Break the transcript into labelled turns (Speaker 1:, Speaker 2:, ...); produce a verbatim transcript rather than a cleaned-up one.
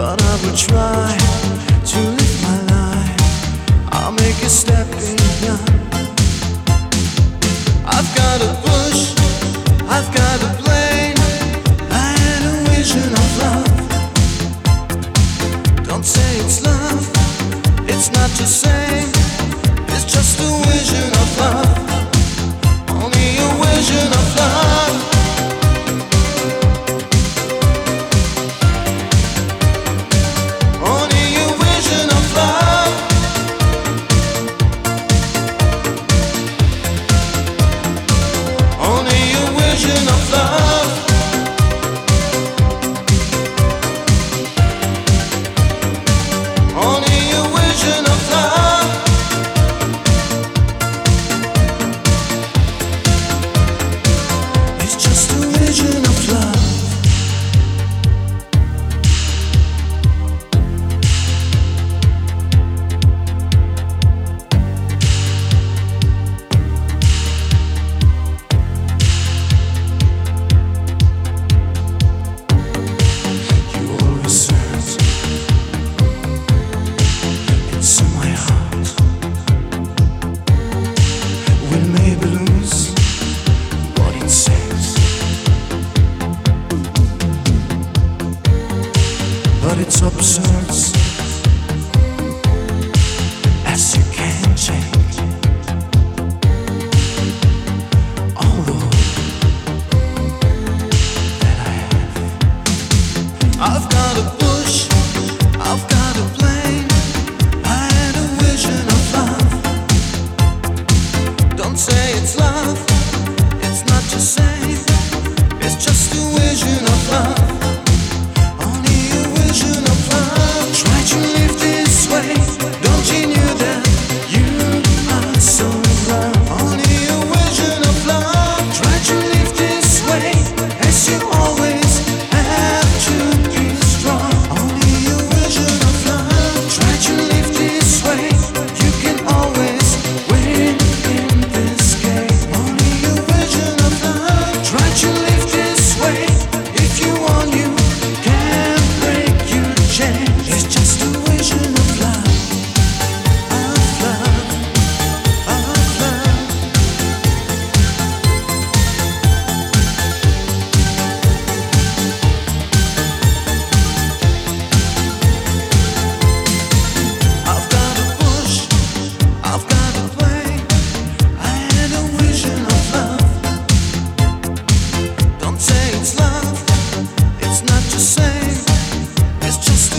Speaker 1: but I will try to live my life. I'll make a step beyond. I've got a push, I've got a plane. I had a vision of love. Don't say it's love, it's not the same. It's just a vision of love. Only a vision of love. Only a vision of love. Only a vision of love. Only a vision of love. It's just a vision of love. You always search into my heart. We'll maybe lose what it says, but it's absurd as you can't change. Although that I have, I've got a push, I've got a plane. I had a vision of love. Don't say it's love, it's not the same. It's just a vision of love. Only a vision of love. Try to live this way. Don't you know that you are so loved? Only a vision of love. Try to live this way, as you always have to be strong. Only a vision of love. Try to live this way. You can always win in this game. Only a vision of love. Try to live this way. If you want, you can break your chain. It's just a vision of love, of love, of love. I've got a push, I've got a plane. I had a vision of love. Don't say it's love, it's not the same. It's just